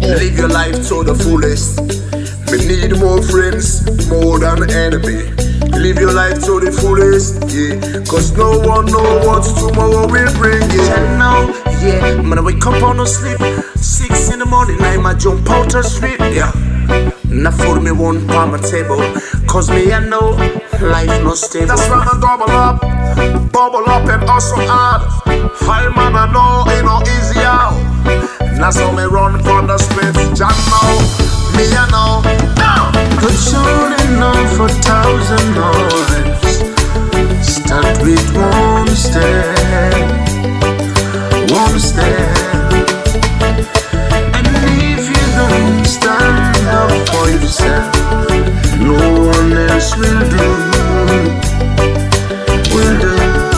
Live your life to the fullest. We need more friends, more than enemy. Live your life to the fullest, yeah. Cause no one knows what tomorrow will bring, yeah. I know, yeah. Man, I wake up on no sleep. 6 in the morning, I might jump out the street, yeah. Now food me one on my table. Cause me, I know, life no stable. That's why I bubble up and hustle hard. High man, I know it no easy out. That's how me run from the streets, John know, me I know. Good shooting on for 1,000 noise. Start with one step, one step. And if you don't stand up for yourself, no one else will do, will do.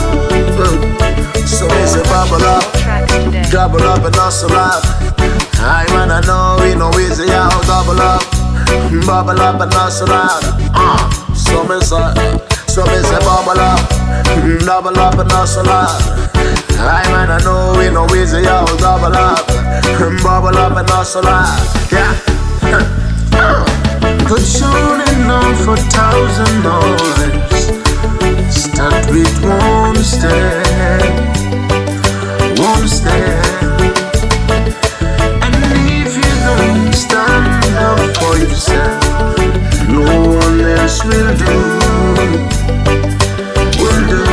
So it's a bubble up and hustle up. I man I know it no easy out, bubble up and hustle up. So me say bubble up and hustle up. I man I know it no easy out, bubble up and hustle up. Yeah. Good shooting on for 1,000 noise. Start with one step, one step. And if you don't stand up for yourself, no one else will do, will do.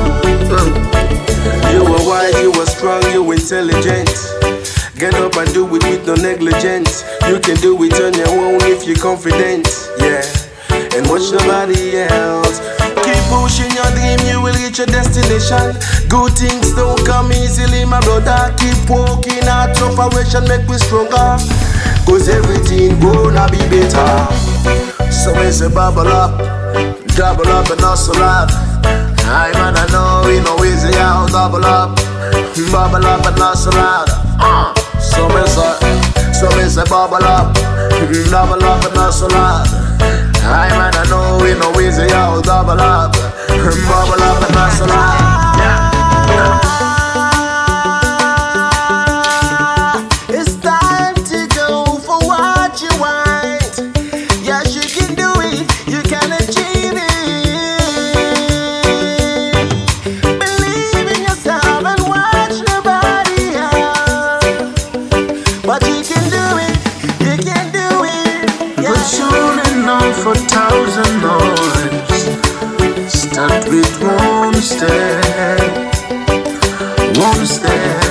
You are wise, you are strong, you are intelligent. Get up and do it with no negligence. You can do it on your own if you're confident, yeah. And watch nobody else. Keep pushing your dream, you will reach your destination. Good things don't come easily, my brother. Keep walking, our operation make me stronger. Cause everything gonna be better. So we say bubble up and hustle up. I man I know it no easy out, bubble up and hustle up. So me say bubble up and hustle up. I man I know it no easy out, bubble up and hustle up. Yeah. It's time to go for what you want. Yes, you can do it, you can achieve it. Believe in yourself and watch nobody else. But you can do it, you can do it. Yeah. Good shooting on for 1,000 noise. Start with one step, one step.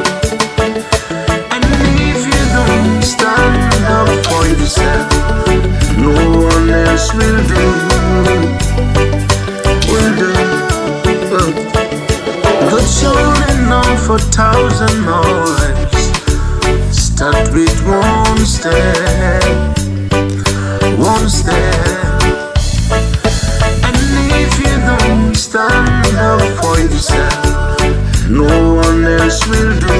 And if you don't stand up for yourself, no one else will do, will do. Good shooting on for 1,000 noise. Start with one step, one step. And if you don't stand up for yourself, no one else will do,